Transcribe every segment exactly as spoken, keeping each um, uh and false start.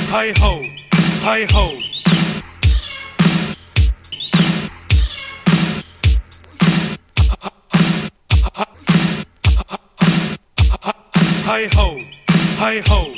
Hi ho, hi ho. Hi ho, hi ho.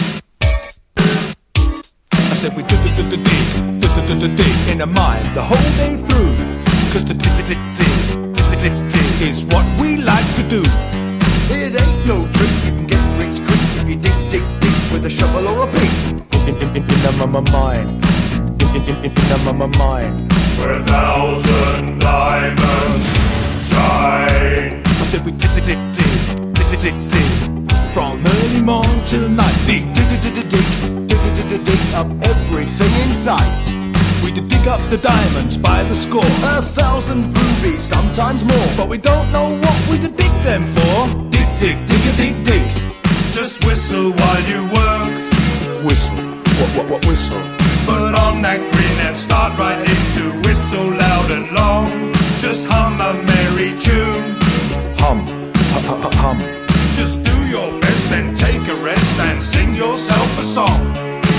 I said we dig, dig, dig, dig, dig, dig in the mind the whole day through. Cause the dig, dig, dig, dig, dig, dig is what we like to do. It ain't no trick, you can get rich quick if you dig, dig, dig with a shovel or a pick. In, in, in, in the my mind, in, in, in, in the my mind, where a thousand diamonds shine. I said we dig, dig, dig, dig, dig, dig, dig from early morn till night. Dig, dig, dig, dig, dig, dig, dig, dig, dig up everything in sight. We did dig up the diamonds by the score, a thousand rubies, sometimes more. But we don't know what we to dig them for. Dig, dig, dig, dig, dig. Just whistle while you work. Whistle, what, what, what whistle? Put on that grin and start right into whistle loud and long. Just hum a merry tune. Hum, hum, hum. Just do your best, then take a rest and sing yourself a song.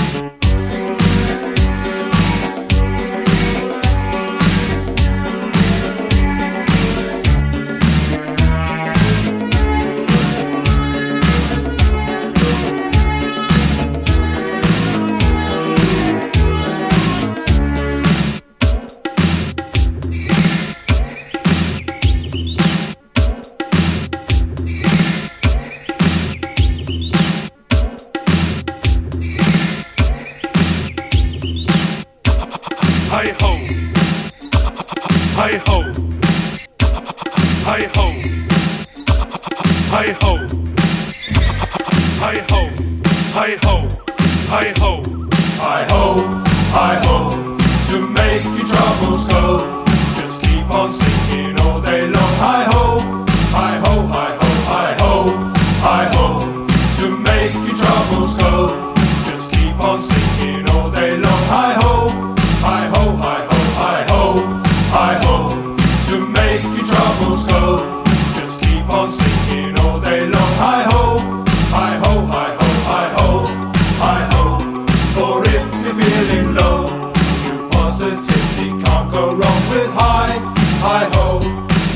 Hi ho, hi ho, hi ho, hi ho, hi ho, hi ho, hi ho, hi ho, hi ho, to make your troubles go. Just keep on singing all day long. Hi ho, hi ho, hi ho, hi ho, hi ho, to make your troubles go. Just keep on singing all day long. Hi ho. Hi ho, hi ho, hi ho, hi ho, to make your troubles go. Just keep on singing all day long. Hi ho, hi ho, hi ho, hi ho, hi ho. For if you're feeling low, you positively can't go wrong with hi, hi ho.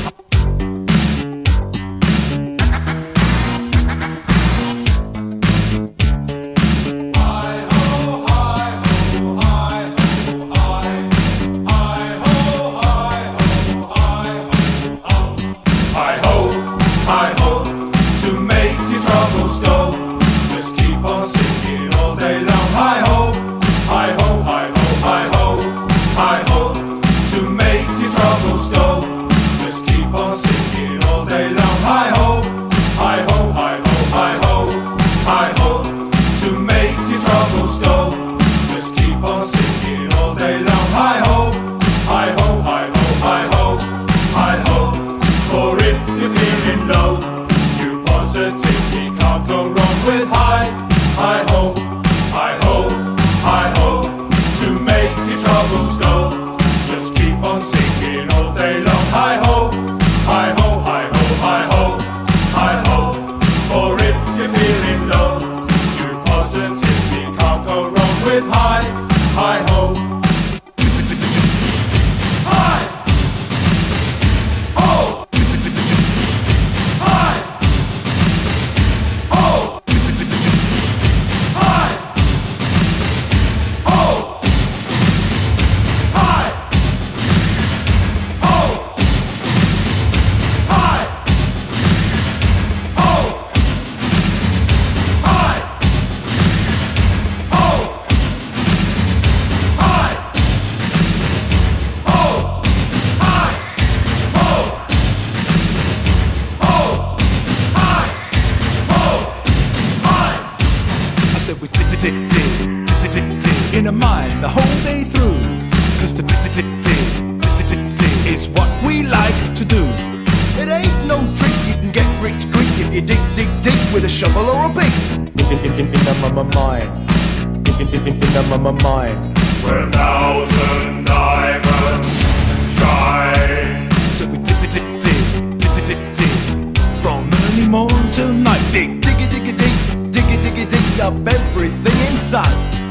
In the mind the whole day through. Cause the dig, dig, dig, dig, dig, dig is what we like to do. It ain't no trick, you can get rich quick if you dig, dig, dig with a shovel or a pick. In, in, in, in, in the my mind, in, in, in, in the my mind, where a thousand diamonds shine. So we dig, dig, dig, dig, dig, dig, dig from early morn till night. Dig, dig, dig, dig, dig, dig, dig, dig up everything inside.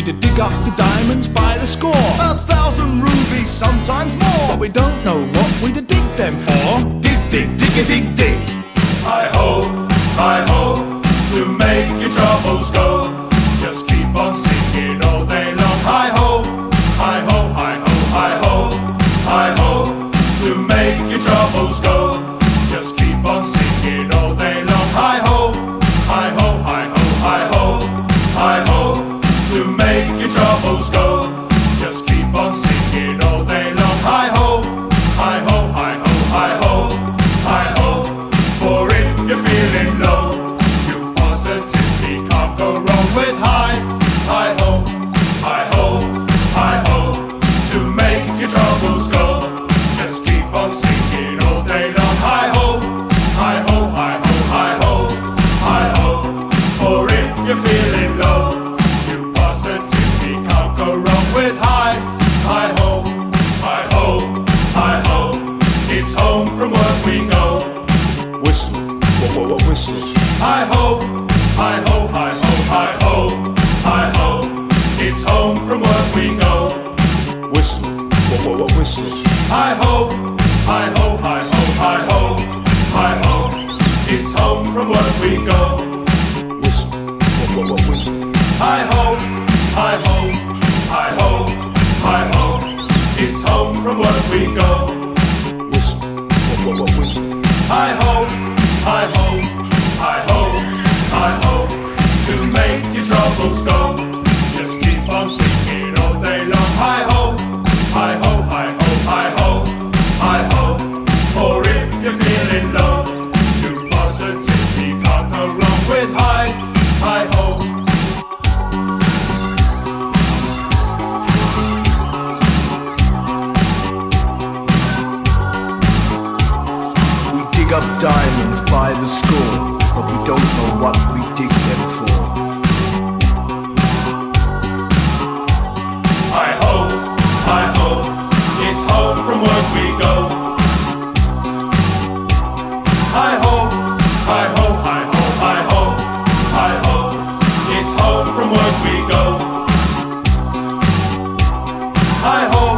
to dig up the diamonds by the score. A thousand rubies, sometimes more. But we don't know what we to dig them for. Dig, dig, dig, dig, dig. Hi-ho, hi-ho, to make your troubles go. Just keep on singing all day long. Hi-ho, hi-ho, hi-ho, hi-ho, hi-ho, to make your troubles go. Just keep on singing all day long. Hi-ho, hi-ho, hi-ho, hi-ho, hi-ho, to make your troubles go. Just keep on singing all day long. Hi-ho, hi-ho, hi-ho, hi-ho, hi-ho, for if you're feeling low, you positively can't go wrong with hi, hi-ho, hi-ho, hi-ho, to make your troubles go. Just keep on singing all day long. Hi-ho, hi-ho, hi-ho, hi-ho, hi-ho, for if you're feeling low, you positively can't go wrong with hi, hi-ho, hi-ho, hi-ho, it's home from work we go. Whistle, what, what, what, whistle. Hi-ho, hi-ho, hi-ho, hi-ho, hi-ho, it's home from work we go. Whistle, what, what, what, whistle. Hi-ho, hi-ho, hi-ho, hi-ho, hi-ho, it's home from work we go. Whistle, what, what, what, whistle. Hi-ho, hi-ho, hi-ho, hi-ho, it's home from work we go. Whistle, what, what, what, whistle. Hi-ho, hi-ho, hi-ho, hi-ho, to make your troubles go. Just keep on singing all day long. Hi-ho, hi-ho, hi-ho, hi-ho, hi-ho, for if you're feeling low, you positively can't go wrong with hi, hi-ho. We dig up diamonds by the score, but we don't know what we dig them for. Hi-ho, hi-ho, it's home from work we go. Hi-ho, hi-ho, hi-ho, hi-ho, hi-ho, it's home from work we go. Hi-ho,